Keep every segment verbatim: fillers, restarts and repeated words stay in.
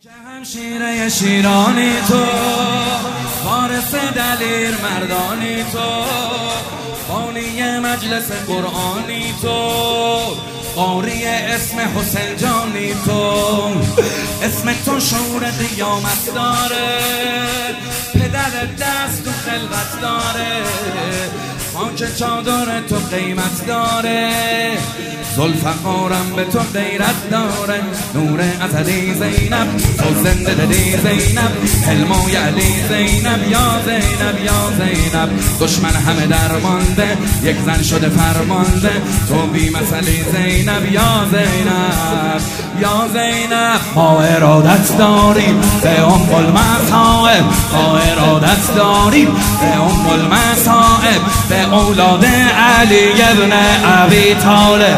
که همشیره شیرانی تو، وارث دلیر مردانی تو، بانی مجلس قرآنی تو، قاری اسم حسین جانی تو، اسم تو شعور قیامت داره، پدر دست تو خلقت داره، خاک چادر تو قیمت داره، ذوالفقارم به تو غیرت داره، نور ازلی زینب تو زنده دلی زینب، حلمای علی زینب یا زینب یا زینب، دشمن همه درمانده یک زن شده فرمانده، تو بی مثلی زینب یا زینب یا زینب. ما ارادت داریم به ام المصائب، ما ارادت داریم به ام المصائب، به اولاد علی ابن ابی طالب.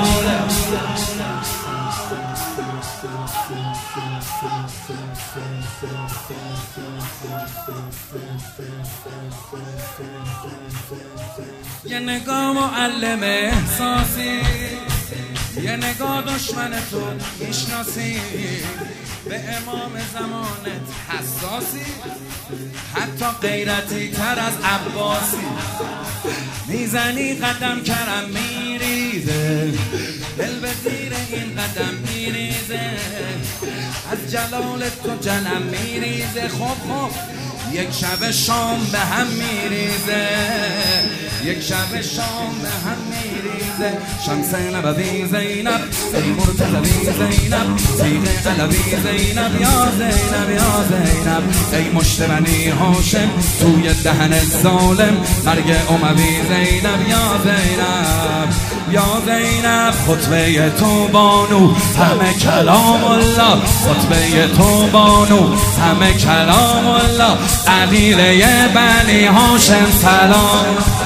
یه نگاه معلم احساسی، یه نگاه دشمن تو میشناسی، به امام زمانت حساسی، حتی غیرتی تر از عباسی، میزنی قدم کرم میریزه، دل به زیر این قدم میریزه، از جلال تو جنم میریزه. خب خب یک شب شام به هم میریزه، یک شب شام به هم میریزه. شمس نبوی زینب ای مرتضوی زینب، تیغ علوی زینب یا زینب یا زینب، ای مشت بنی هاشم توی دهن ظالم، مرگ اموی زینب یا زینب یا زینب. خطبه تو بانو همه کلام الله، خطبه تو بانو همه کلام الله، قبیله بنی هاشم سلام.